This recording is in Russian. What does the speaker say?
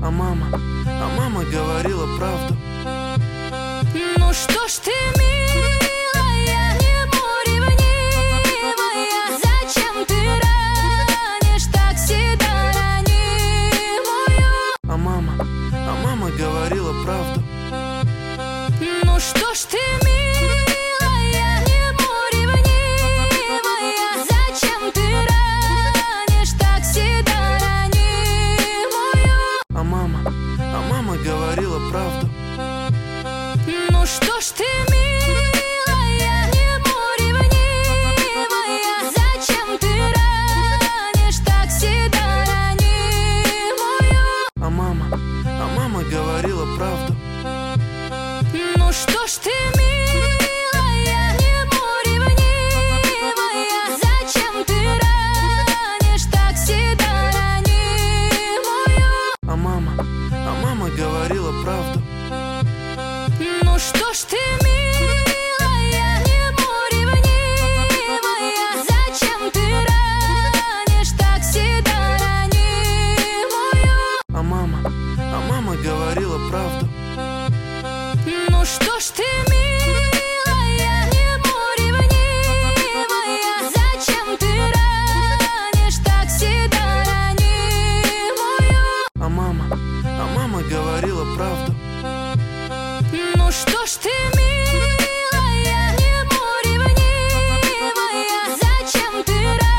А мама говорила правду. Ну что ж ты, милая, ему ревнивая, зачем ты ранишь так всегда ранимую? А мама говорила правду. Ну что ж ты, милая, ему ревнивая, зачем ты ранишь так всегда ранимую? А мама говорила правду. Ну что ж ты, милая, ему ревнивая, зачем ты ранишь так всегда ранимую? А мама говорила правду. Ну что ж ты, милая, ему ревнивая, зачем ты ранишь так всегда ранимую? А мама говорила правду. Ну что ж ты, милая, ему ревнивая, зачем ты ранишь так всегда ранимую? А мама говорила правду. Ну что ж ты, милая, ему ревнивая, зачем ты ранишь так всегда ранимую? А мама говорила правду. Ну что ж ты,